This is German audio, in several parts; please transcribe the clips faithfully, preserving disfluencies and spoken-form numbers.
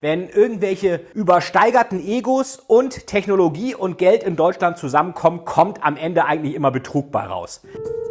Wenn irgendwelche übersteigerten Egos und Technologie und Geld in Deutschland zusammenkommen, kommt am Ende eigentlich immer Betrug bei raus.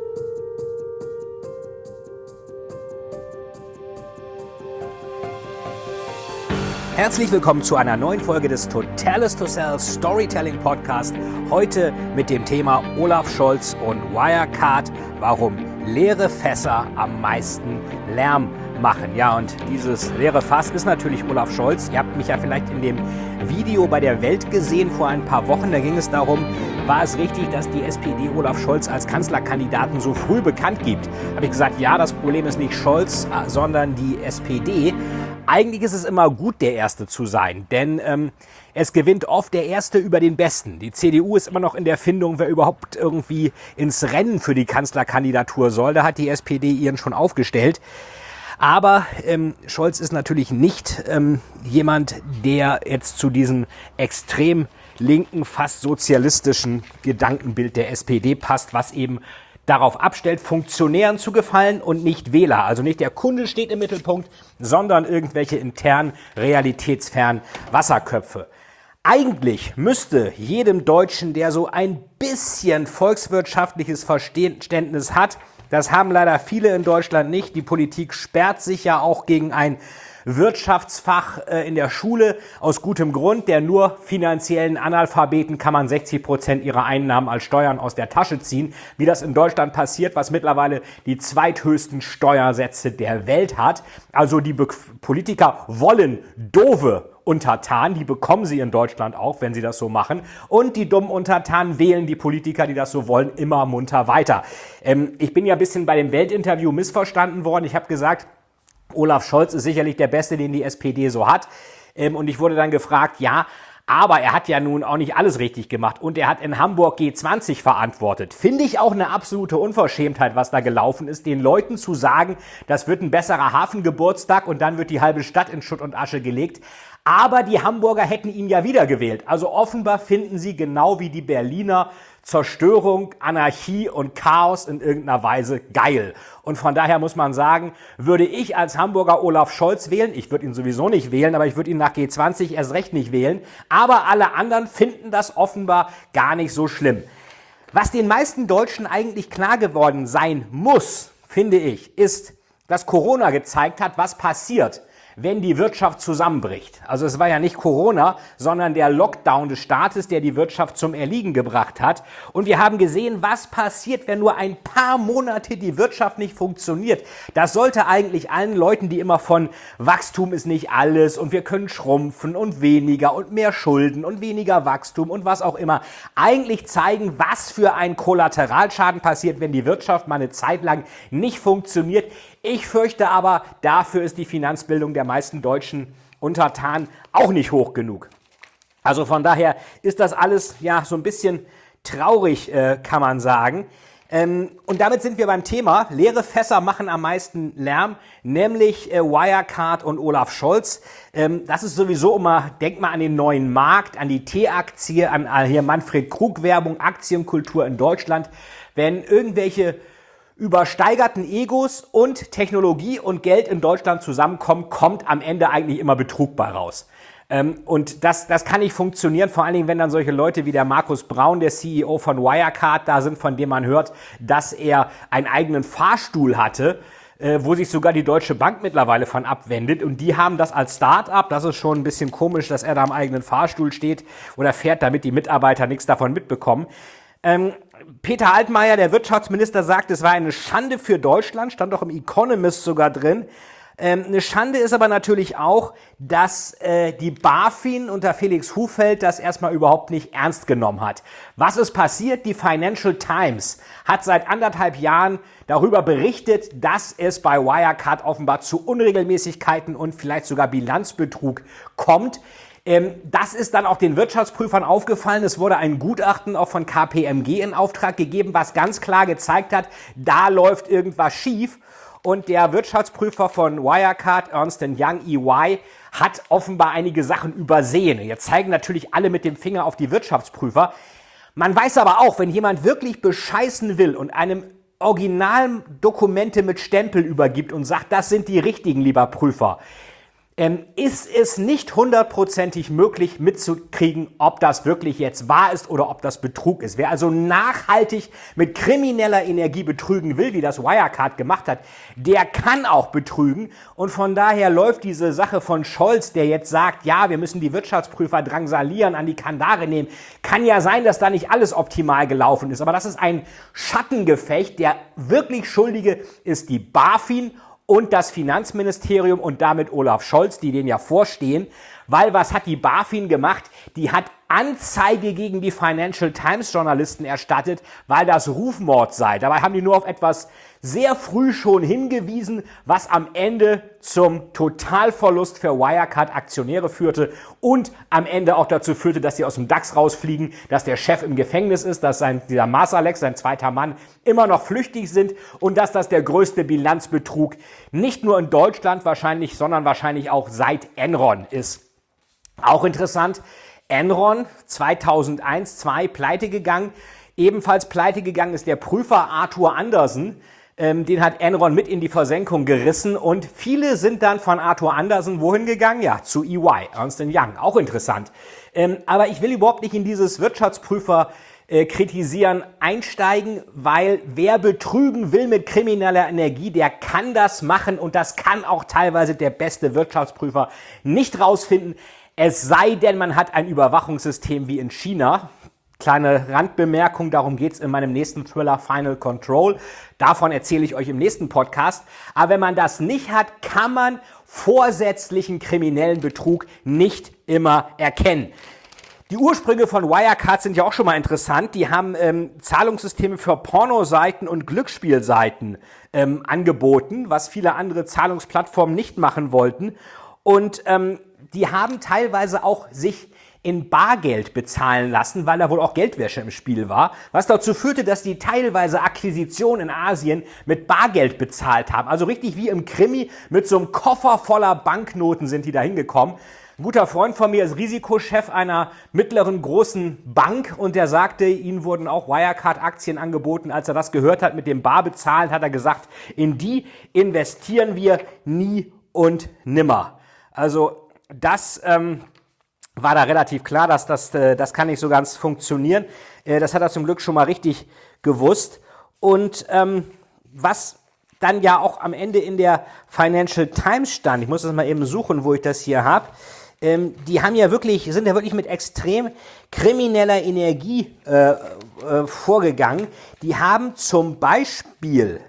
Herzlich willkommen zu einer neuen Folge des Totalist to Sell Storytelling Podcast. Heute mit dem Thema Olaf Scholz und Wirecard, warum leere Fässer am meisten Lärm machen. Ja, und dieses leere Fass ist natürlich Olaf Scholz. Ihr habt mich ja vielleicht in dem Video bei der Welt gesehen vor ein paar Wochen. Da ging es darum, war es richtig, dass die S P D Olaf Scholz als Kanzlerkandidaten so früh bekannt gibt? Habe ich gesagt, ja, das Problem ist nicht Scholz, sondern die S P D. Eigentlich ist es immer gut, der Erste zu sein, denn ähm, es gewinnt oft der Erste über den Besten. Die C D U ist immer noch in der Findung, wer überhaupt irgendwie ins Rennen für die Kanzlerkandidatur soll. Da hat die S P D ihren schon aufgestellt. Aber ähm, Scholz ist natürlich nicht ähm, jemand, der jetzt zu diesem extrem linken, fast sozialistischen Gedankenbild der S P D passt, was eben darauf abstellt, Funktionären zu gefallen und nicht Wähler. Also nicht der Kunde steht im Mittelpunkt, sondern irgendwelche internen, realitätsfernen Wasserköpfe. Eigentlich müsste jedem Deutschen, der so ein bisschen volkswirtschaftliches Verständnis hat, das haben leider viele in Deutschland nicht. Die Politik sperrt sich ja auch gegen ein Wirtschaftsfach äh, in der Schule aus gutem Grund. Der nur finanziellen Analphabeten kann man sechzig Prozent ihrer Einnahmen als Steuern aus der Tasche ziehen. Wie das in Deutschland passiert, was mittlerweile die zweithöchsten Steuersätze der Welt hat. Also die Be- Politiker wollen doofe Untertanen, die bekommen sie in Deutschland auch, wenn sie das so machen. Und die dummen Untertanen wählen die Politiker, die das so wollen, immer munter weiter. Ähm, ich bin ja ein bisschen bei dem Weltinterview missverstanden worden. Ich habe gesagt, Olaf Scholz ist sicherlich der Beste, den die S P D so hat. Ähm, und ich wurde dann gefragt, ja, aber er hat ja nun auch nicht alles richtig gemacht. Und er hat in Hamburg G zwanzig verantwortet. Finde ich auch eine absolute Unverschämtheit, was da gelaufen ist, den Leuten zu sagen, das wird ein besserer Hafengeburtstag und dann wird die halbe Stadt in Schutt und Asche gelegt. Aber die Hamburger hätten ihn ja wiedergewählt. Also offenbar finden sie genau wie die Berliner Zerstörung, Anarchie und Chaos in irgendeiner Weise geil. Und von daher muss man sagen, würde ich als Hamburger Olaf Scholz wählen, ich würde ihn sowieso nicht wählen, aber ich würde ihn nach G zwanzig erst recht nicht wählen, aber alle anderen finden das offenbar gar nicht so schlimm. Was den meisten Deutschen eigentlich klar geworden sein muss, finde ich, ist, dass Corona gezeigt hat, was passiert, wenn die Wirtschaft zusammenbricht. Also es war ja nicht Corona, sondern der Lockdown des Staates, der die Wirtschaft zum Erliegen gebracht hat. Und wir haben gesehen, was passiert, wenn nur ein paar Monate die Wirtschaft nicht funktioniert. Das sollte eigentlich allen Leuten, die immer von Wachstum ist nicht alles und wir können schrumpfen und weniger und mehr Schulden und weniger Wachstum und was auch immer, eigentlich zeigen, was für ein Kollateralschaden passiert, wenn die Wirtschaft mal eine Zeit lang nicht funktioniert. Ich fürchte aber, dafür ist die Finanzbildung der meisten deutschen Untertanen auch nicht hoch genug. Also von daher ist das alles ja so ein bisschen traurig, äh, kann man sagen. Ähm, und damit sind wir beim Thema. Leere Fässer machen am meisten Lärm, nämlich äh, Wirecard und Olaf Scholz. Ähm, das ist sowieso immer, denkt mal an den neuen Markt, an die T-Aktie, an äh, hier Manfred Krug-Werbung, Aktienkultur in Deutschland. Wenn irgendwelche übersteigerten Egos und Technologie und Geld in Deutschland zusammenkommen, kommt am Ende eigentlich immer Betrug bei raus. Ähm, und das, das kann nicht funktionieren, vor allen Dingen, wenn dann solche Leute wie der Markus Braun, der C E O von Wirecard, da sind, von dem man hört, dass er einen eigenen Fahrstuhl hatte, äh, wo sich sogar die Deutsche Bank mittlerweile von abwendet. Und die haben das als Start-up. Das ist schon ein bisschen komisch, dass er da am eigenen Fahrstuhl steht oder fährt, damit die Mitarbeiter nichts davon mitbekommen. Ähm, Peter Altmaier, der Wirtschaftsminister, sagt, es war eine Schande für Deutschland, stand doch im Economist sogar drin. Ähm, eine Schande ist aber natürlich auch, dass äh, die BaFin unter Felix Hufeld das erstmal überhaupt nicht ernst genommen hat. Was ist passiert? Die Financial Times hat seit anderthalb Jahren darüber berichtet, dass es bei Wirecard offenbar zu Unregelmäßigkeiten und vielleicht sogar Bilanzbetrug kommt. Ähm, das ist dann auch den Wirtschaftsprüfern aufgefallen. Es wurde ein Gutachten auch von K P M G in Auftrag gegeben, was ganz klar gezeigt hat, da läuft irgendwas schief. Und der Wirtschaftsprüfer von Wirecard, Ernst and Young, E Y, hat offenbar einige Sachen übersehen. Jetzt zeigen natürlich alle mit dem Finger auf die Wirtschaftsprüfer. Man weiß aber auch, wenn jemand wirklich bescheißen will und einem Originaldokumente mit Stempel übergibt und sagt, das sind die richtigen, lieber Prüfer, ähm, ist es nicht hundertprozentig möglich mitzukriegen, ob das wirklich jetzt wahr ist oder ob das Betrug ist. Wer also nachhaltig mit krimineller Energie betrügen will, wie das Wirecard gemacht hat, der kann auch betrügen. Und von daher läuft diese Sache von Scholz, der jetzt sagt, ja, wir müssen die Wirtschaftsprüfer drangsalieren, an die Kandare nehmen. Kann ja sein, dass da nicht alles optimal gelaufen ist. Aber das ist ein Schattengefecht. Der wirklich Schuldige ist die BaFin und das Finanzministerium und damit Olaf Scholz, die denen ja vorstehen. Weil was hat die BaFin gemacht? Die hat Anzeige gegen die Financial Times Journalisten erstattet, weil das Rufmord sei. Dabei haben die nur auf etwas sehr früh schon hingewiesen, was am Ende zum Totalverlust für Wirecard-Aktionäre führte und am Ende auch dazu führte, dass sie aus dem DAX rausfliegen, dass der Chef im Gefängnis ist, dass sein, dieser Marsalek, sein zweiter Mann, immer noch flüchtig sind und dass das der größte Bilanzbetrug nicht nur in Deutschland wahrscheinlich, sondern wahrscheinlich auch seit Enron ist. Auch interessant, Enron zweitausendeins, zwei pleite gegangen. Ebenfalls pleite gegangen ist der Prüfer Arthur Andersen. Ähm, den hat Enron mit in die Versenkung gerissen und viele sind dann von Arthur Andersen wohin gegangen? Ja, zu E Y, Ernst and Young. Auch interessant. Ähm, aber ich will überhaupt nicht in dieses Wirtschaftsprüfer äh, kritisieren einsteigen, weil wer betrügen will mit krimineller Energie, der kann das machen und das kann auch teilweise der beste Wirtschaftsprüfer nicht rausfinden. Es sei denn, man hat ein Überwachungssystem wie in China. Kleine Randbemerkung, darum geht es in meinem nächsten Thriller Final Control. Davon erzähle ich euch im nächsten Podcast. Aber wenn man das nicht hat, kann man vorsätzlichen kriminellen Betrug nicht immer erkennen. Die Ursprünge von Wirecard sind ja auch schon mal interessant. Die haben ähm, Zahlungssysteme für Pornoseiten und Glücksspielseiten ähm, angeboten, was viele andere Zahlungsplattformen nicht machen wollten. Und ähm, die haben teilweise auch sich in Bargeld bezahlen lassen, weil da wohl auch Geldwäsche im Spiel war, was dazu führte, dass die teilweise Akquisitionen in Asien mit Bargeld bezahlt haben. Also richtig wie im Krimi, mit so einem Koffer voller Banknoten sind die da hingekommen. Ein guter Freund von mir ist Risikochef einer mittleren großen Bank und der sagte, ihnen wurden auch Wirecard-Aktien angeboten. Als er das gehört hat, mit dem Bar bezahlen, hat er gesagt, in die investieren wir nie und nimmer. Also das ähm, war da relativ klar, dass das, äh, das kann nicht so ganz funktionieren. Äh, das hat er zum Glück schon mal richtig gewusst. Und ähm, was dann ja auch am Ende in der Financial Times stand, ich muss das mal eben suchen, wo ich das hier habe, ähm, die haben ja wirklich, sind ja wirklich mit extrem krimineller Energie äh, äh, vorgegangen. Die haben zum Beispiel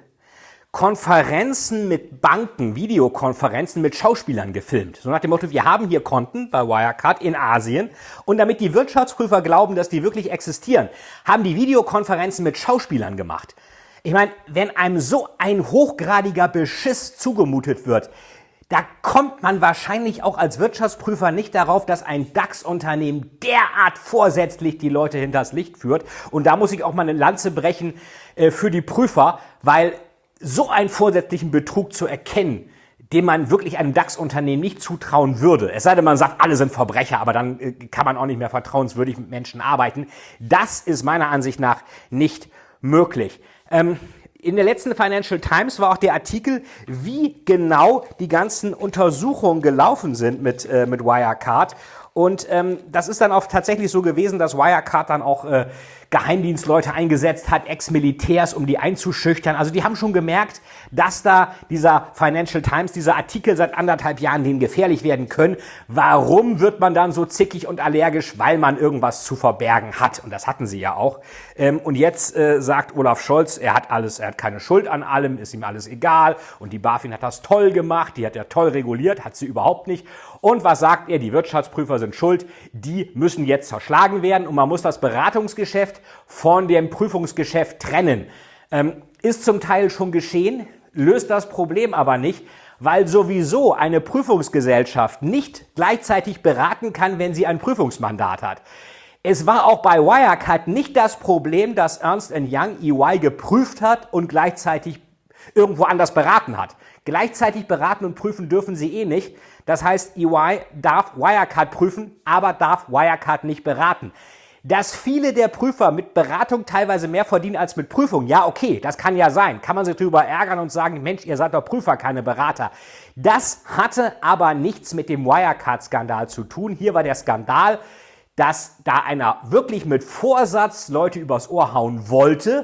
Konferenzen mit Banken, Videokonferenzen mit Schauspielern gefilmt. So nach dem Motto, wir haben hier Konten bei Wirecard in Asien und damit die Wirtschaftsprüfer glauben, dass die wirklich existieren, haben die Videokonferenzen mit Schauspielern gemacht. Ich meine, wenn einem so ein hochgradiger Beschiss zugemutet wird, da kommt man wahrscheinlich auch als Wirtschaftsprüfer nicht darauf, dass ein DAX-Unternehmen derart vorsätzlich die Leute hinters Licht führt. Und da muss ich auch mal eine Lanze brechen äh, für die Prüfer, weil so einen vorsätzlichen Betrug zu erkennen, dem man wirklich einem DAX-Unternehmen nicht zutrauen würde, es sei denn, man sagt, alle sind Verbrecher, aber dann äh, kann man auch nicht mehr vertrauenswürdig mit Menschen arbeiten, das ist meiner Ansicht nach nicht möglich. Ähm, in der letzten Financial Times war auch der Artikel, wie genau die ganzen Untersuchungen gelaufen sind mit, äh, mit Wirecard. Und ähm, das ist dann auch tatsächlich so gewesen, dass Wirecard dann auch äh, Geheimdienstleute eingesetzt hat, Ex-Militärs, um die einzuschüchtern. Also die haben schon gemerkt, dass da dieser Financial Times, dieser Artikel seit anderthalb Jahren denen gefährlich werden können. Warum wird man dann so zickig und allergisch? Weil man irgendwas zu verbergen hat. Und das hatten sie ja auch. Ähm, und jetzt äh, sagt Olaf Scholz, er hat alles, er hat keine Schuld an allem, ist ihm alles egal. Und die BaFin hat das toll gemacht, die hat ja toll reguliert, hat sie überhaupt nicht. Und was sagt er? Die Wirtschaftsprüfer sind schuld, die müssen jetzt zerschlagen werden und man muss das Beratungsgeschäft von dem Prüfungsgeschäft trennen. Ähm, ist zum Teil schon geschehen, löst das Problem aber nicht, weil sowieso eine Prüfungsgesellschaft nicht gleichzeitig beraten kann, wenn sie ein Prüfungsmandat hat. Es war auch bei Wirecard nicht das Problem, dass Ernst and Young E Y geprüft hat und gleichzeitig irgendwo anders beraten hat. Gleichzeitig beraten und prüfen dürfen sie eh nicht. Das heißt, E Y darf Wirecard prüfen, aber darf Wirecard nicht beraten. Dass viele der Prüfer mit Beratung teilweise mehr verdienen als mit Prüfung, ja okay, das kann ja sein. Kann man sich darüber ärgern und sagen, Mensch, ihr seid doch Prüfer, keine Berater. Das hatte aber nichts mit dem Wirecard-Skandal zu tun. Hier war der Skandal, dass da einer wirklich mit Vorsatz Leute übers Ohr hauen wollte,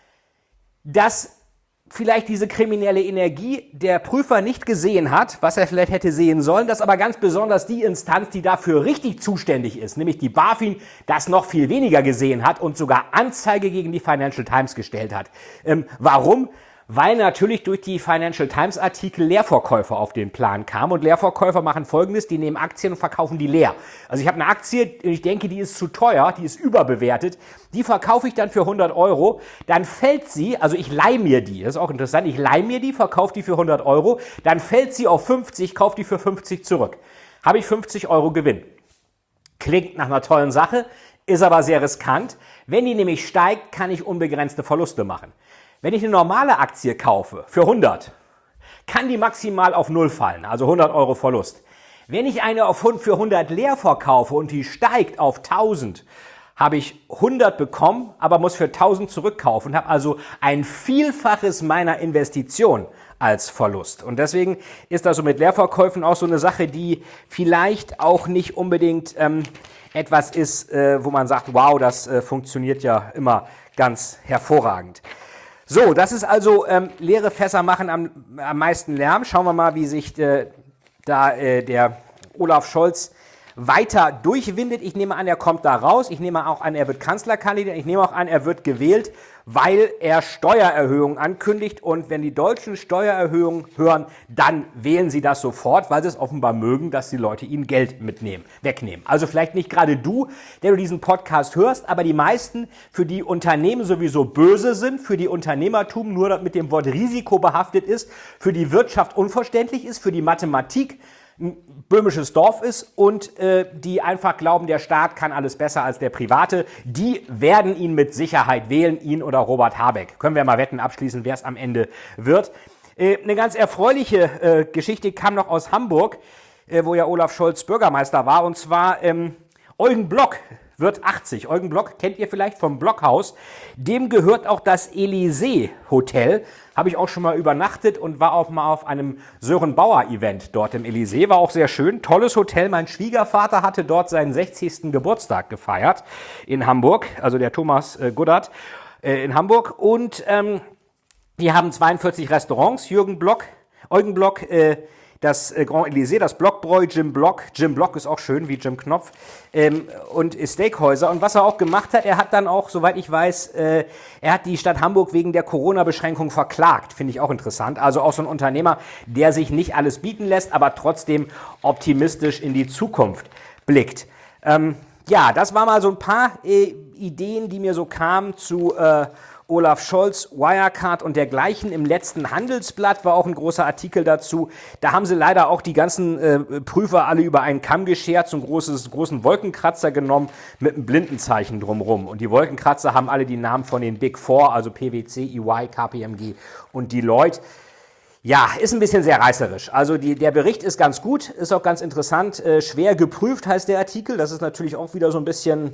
dass vielleicht diese kriminelle Energie der Prüfer nicht gesehen hat, was er vielleicht hätte sehen sollen, dass aber ganz besonders die Instanz, die dafür richtig zuständig ist, nämlich die BaFin, das noch viel weniger gesehen hat und sogar Anzeige gegen die Financial Times gestellt hat. Ähm, warum? Weil natürlich durch die Financial Times Artikel Leerverkäufe auf den Plan kamen. Und Leerverkäufer machen Folgendes, die nehmen Aktien und verkaufen die leer. Also ich habe eine Aktie, ich denke, die ist zu teuer, die ist überbewertet. Die verkaufe ich dann für hundert Euro. Dann fällt sie, also ich leihe mir die, das ist auch interessant, ich leihe mir die, verkaufe die für hundert Euro. Dann fällt sie auf fünfzig, kaufe die für fünfzig zurück. Habe ich fünfzig Euro Gewinn. Klingt nach einer tollen Sache, ist aber sehr riskant. Wenn die nämlich steigt, kann ich unbegrenzte Verluste machen. Wenn ich eine normale Aktie kaufe für hundert, kann die maximal auf null fallen, also hundert Euro Verlust. Wenn ich eine auf für hundert leer verkaufe und die steigt auf tausend, habe ich hundert bekommen, aber muss für tausend zurückkaufen, habe also ein Vielfaches meiner Investition als Verlust. Und deswegen ist das so mit Leerverkäufen auch so eine Sache, die vielleicht auch nicht unbedingt ähm, etwas ist, äh, wo man sagt, wow, das äh, funktioniert ja immer ganz hervorragend. So, das ist also ähm, leere Fässer machen am, am meisten Lärm. Schauen wir mal, wie sich äh, da äh, der Olaf Scholz weiter durchwindet. Ich nehme an, er kommt da raus. Ich nehme auch an, er wird Kanzlerkandidat. Ich nehme auch an, er wird gewählt, weil er Steuererhöhungen ankündigt. Und wenn die Deutschen Steuererhöhungen hören, dann wählen sie das sofort, weil sie es offenbar mögen, dass die Leute ihnen Geld mitnehmen, wegnehmen. Also vielleicht nicht gerade du, der du diesen Podcast hörst, aber die meisten, für die Unternehmen sowieso böse sind, für die Unternehmertum nur mit dem Wort Risiko behaftet ist, für die Wirtschaft unverständlich ist, für die Mathematik ein böhmisches Dorf ist und äh, die einfach glauben, der Staat kann alles besser als der Private, die werden ihn mit Sicherheit wählen, ihn oder Robert Habeck. Können wir mal wetten abschließen, wer es am Ende wird. Äh, eine ganz erfreuliche äh, Geschichte kam noch aus Hamburg, äh, wo ja Olaf Scholz Bürgermeister war, und zwar ähm, Eugen Block wird achtzig. Eugen Block kennt ihr vielleicht vom Blockhaus. Dem gehört auch das Elysee Hotel. Habe ich auch schon mal übernachtet und war auch mal auf einem Sören Bauer Event dort im Elysee. War auch sehr schön. Tolles Hotel. Mein Schwiegervater hatte dort seinen sechzigsten Geburtstag gefeiert in Hamburg. Also der Thomas äh, Guddert äh, in Hamburg. Und ähm, die haben zweiundvierzig Restaurants. Jürgen Block, Eugen Block, äh, das äh, Grand Elysée, das Blockbräu, Jim Block. Jim Block ist auch schön, wie Jim Knopf. Ähm, und Steakhäuser. Und was er auch gemacht hat, er hat dann auch, soweit ich weiß, äh, er hat die Stadt Hamburg wegen der Corona-Beschränkung verklagt. Finde ich auch interessant. Also auch so ein Unternehmer, der sich nicht alles bieten lässt, aber trotzdem optimistisch in die Zukunft blickt. Ähm, ja, das war mal so ein paar äh, Ideen, die mir so kamen zu äh, Olaf Scholz, Wirecard und dergleichen. Im letzten Handelsblatt war auch ein großer Artikel dazu. Da haben sie leider auch die ganzen äh, Prüfer alle über einen Kamm geschert, so einen großes, großen Wolkenkratzer genommen mit einem Blindenzeichen drumherum. Und die Wolkenkratzer haben alle die Namen von den Big Four, also PwC, E Y, K P M G und Deloitte. Ja, ist ein bisschen sehr reißerisch. Also die, der Bericht ist ganz gut, ist auch ganz interessant. Äh, schwer geprüft heißt der Artikel. Das ist natürlich auch wieder so ein bisschen,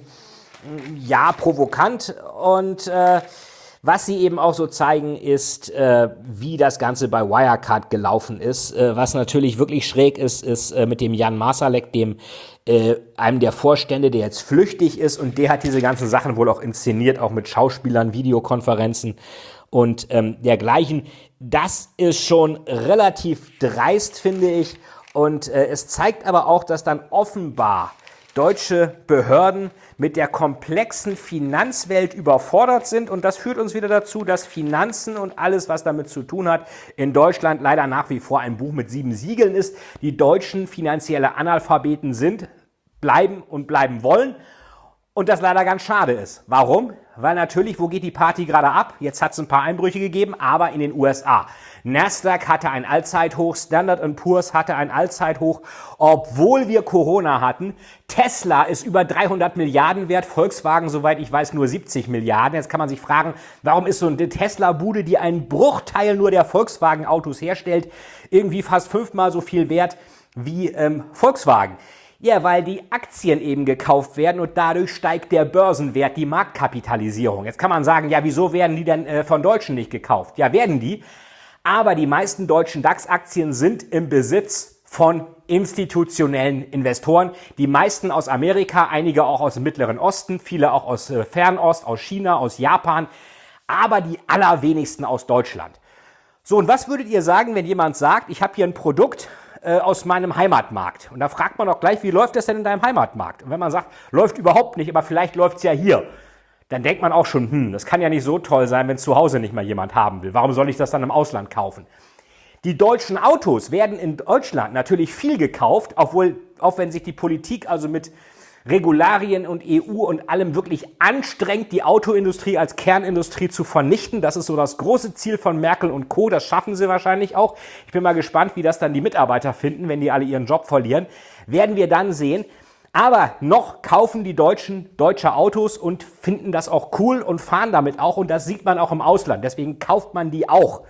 ja, provokant. Und äh, was sie eben auch so zeigen, ist, äh, wie das Ganze bei Wirecard gelaufen ist. Äh, was natürlich wirklich schräg ist, ist äh, mit dem Jan Marsalek, dem äh, einem der Vorstände, der jetzt flüchtig ist. Und der hat diese ganzen Sachen wohl auch inszeniert, auch mit Schauspielern, Videokonferenzen und ähm, dergleichen. Das ist schon relativ dreist, finde ich. Und äh, es zeigt aber auch, dass dann offenbar deutsche Behörden mit der komplexen Finanzwelt überfordert sind. Und das führt uns wieder dazu, dass Finanzen und alles, was damit zu tun hat, in Deutschland leider nach wie vor ein Buch mit sieben Siegeln ist. Die Deutschen finanzielle Analphabeten sind, bleiben und bleiben wollen. Und das leider ganz schade ist. Warum? Weil natürlich, wo geht die Party gerade ab? Jetzt hat es ein paar Einbrüche gegeben, aber in den U S A. Nasdaq hatte ein Allzeithoch, Standard and Poor's hatte ein Allzeithoch, obwohl wir Corona hatten. Tesla ist über dreihundert Milliarden wert, Volkswagen, soweit ich weiß, nur siebzig Milliarden. Jetzt kann man sich fragen, warum ist so eine Tesla-Bude, die einen Bruchteil nur der Volkswagen-Autos herstellt, irgendwie fast fünfmal so viel wert wie ähm, Volkswagen? Ja, weil die Aktien eben gekauft werden und dadurch steigt der Börsenwert, die Marktkapitalisierung. Jetzt kann man sagen, ja, wieso werden die denn äh, von Deutschen nicht gekauft? Ja, werden die. Aber die meisten deutschen DAX-Aktien sind im Besitz von institutionellen Investoren. Die meisten aus Amerika, einige auch aus dem Mittleren Osten, viele auch aus äh, Fernost, aus China, aus Japan, aber die allerwenigsten aus Deutschland. So, und was würdet ihr sagen, wenn jemand sagt, ich habe hier ein Produkt aus meinem Heimatmarkt? Und da fragt man auch gleich, wie läuft das denn in deinem Heimatmarkt? Und wenn man sagt, läuft überhaupt nicht, aber vielleicht läuft es ja hier, dann denkt man auch schon, hm, das kann ja nicht so toll sein, wenn es zu Hause nicht mal jemand haben will. Warum soll ich das dann im Ausland kaufen? Die deutschen Autos werden in Deutschland natürlich viel gekauft, obwohl, auch wenn sich die Politik also mit Regularien und E U und allem wirklich anstrengt, die Autoindustrie als Kernindustrie zu vernichten. Das ist so das große Ziel von Merkel und Co. Das schaffen sie wahrscheinlich auch. Ich bin mal gespannt, wie das dann die Mitarbeiter finden, wenn die alle ihren Job verlieren. Werden wir dann sehen. Aber noch kaufen die Deutschen deutsche Autos und finden das auch cool und fahren damit auch. Und das sieht man auch im Ausland. Deswegen kauft man die auch.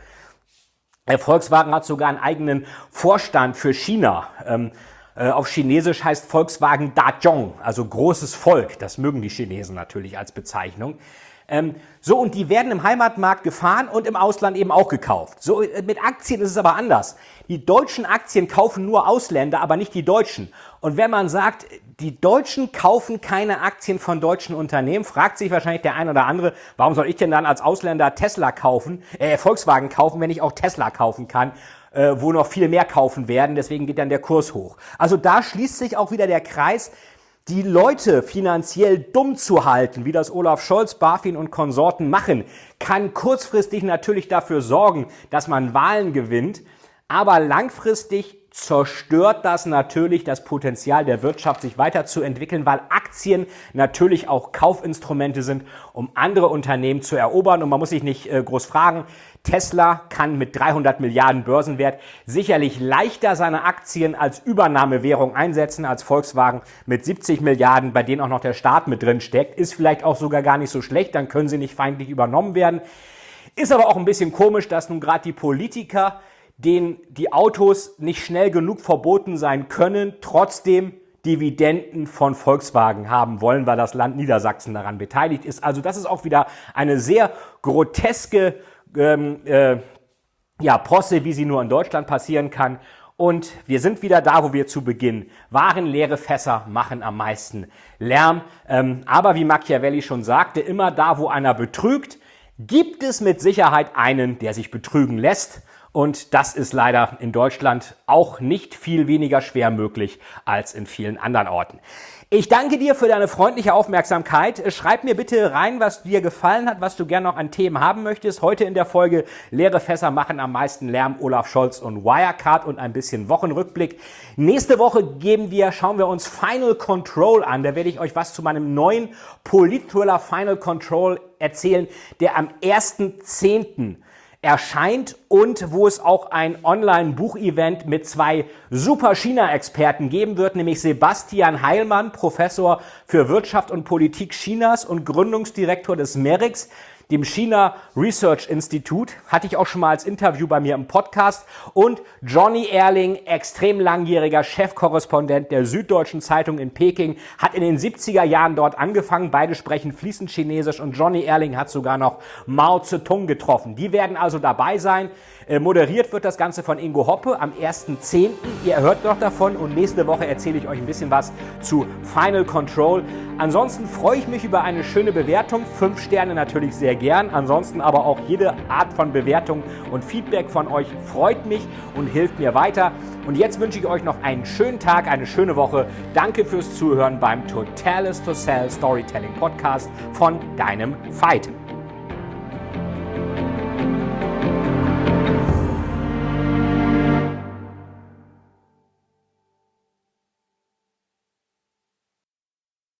Der Volkswagen hat sogar einen eigenen Vorstand für China. Ähm, Auf Chinesisch heißt Volkswagen Dazhong, also großes Volk. Das mögen die Chinesen natürlich als Bezeichnung. Ähm, so, und die werden im Heimatmarkt gefahren und im Ausland eben auch gekauft. So, mit Aktien ist es aber anders. Die deutschen Aktien kaufen nur Ausländer, aber nicht die Deutschen. Und wenn man sagt, die Deutschen kaufen keine Aktien von deutschen Unternehmen, fragt sich wahrscheinlich der ein oder andere, warum soll ich denn dann als Ausländer Tesla kaufen, äh, Volkswagen kaufen, wenn ich auch Tesla kaufen kann? Wo noch viel mehr kaufen werden, deswegen geht dann der Kurs hoch. Also da schließt sich auch wieder der Kreis, die Leute finanziell dumm zu halten, wie das Olaf Scholz, BaFin und Konsorten machen, kann kurzfristig natürlich dafür sorgen, dass man Wahlen gewinnt, aber langfristig zerstört das natürlich das Potenzial der Wirtschaft, sich weiterzuentwickeln, weil Aktien natürlich auch Kaufinstrumente sind, um andere Unternehmen zu erobern. Und man muss sich nicht äh, groß fragen, Tesla kann mit dreihundert Milliarden Börsenwert sicherlich leichter seine Aktien als Übernahmewährung einsetzen als Volkswagen mit siebzig Milliarden, bei denen auch noch der Staat mit drin steckt. Ist vielleicht auch sogar gar nicht so schlecht, dann können sie nicht feindlich übernommen werden. Ist aber auch ein bisschen komisch, dass nun gerade die Politiker, denen die Autos nicht schnell genug verboten sein können, trotzdem Dividenden von Volkswagen haben wollen, weil das Land Niedersachsen daran beteiligt ist. Also das ist auch wieder eine sehr groteske ähm, äh, ja, Posse, wie sie nur in Deutschland passieren kann. Und wir sind wieder da, wo wir zu Beginn waren. Leere Fässer machen am meisten Lärm. Ähm, aber wie Machiavelli schon sagte, immer da, wo einer betrügt, gibt es mit Sicherheit einen, der sich betrügen lässt. Und das ist leider in Deutschland auch nicht viel weniger schwer möglich als in vielen anderen Orten. Ich danke dir für deine freundliche Aufmerksamkeit. Schreib mir bitte rein, was dir gefallen hat, was du gerne noch an Themen haben möchtest. Heute in der Folge Leere Fässer machen am meisten Lärm, Olaf Scholz und Wirecard und ein bisschen Wochenrückblick. Nächste Woche geben wir, schauen wir uns Final Control an. Da werde ich euch was zu meinem neuen Polit-Thriller Final Control erzählen, der am ersten zehnten erscheint und wo es auch ein Online-Buchevent mit zwei super China-Experten geben wird, nämlich Sebastian Heilmann, Professor für Wirtschaft und Politik Chinas und Gründungsdirektor des MERIX, dem China Research Institute, hatte ich auch schon mal als Interview bei mir im Podcast, und Johnny Erling, extrem langjähriger Chefkorrespondent der Süddeutschen Zeitung in Peking, hat in den siebziger Jahren dort angefangen. Beide sprechen fließend Chinesisch und Johnny Erling hat sogar noch Mao Zedong getroffen. Die werden also dabei sein. Äh, moderiert wird das Ganze von Ingo Hoppe am ersten zehnten Ihr hört noch davon und nächste Woche erzähle ich euch ein bisschen was zu Final Control. Ansonsten freue ich mich über eine schöne Bewertung. Fünf Sterne natürlich sehr gern. Ansonsten aber auch jede Art von Bewertung und Feedback von euch freut mich und hilft mir weiter. Und jetzt wünsche ich euch noch einen schönen Tag, eine schöne Woche. Danke fürs Zuhören beim Total is to Sell Storytelling Podcast von deinem Veit.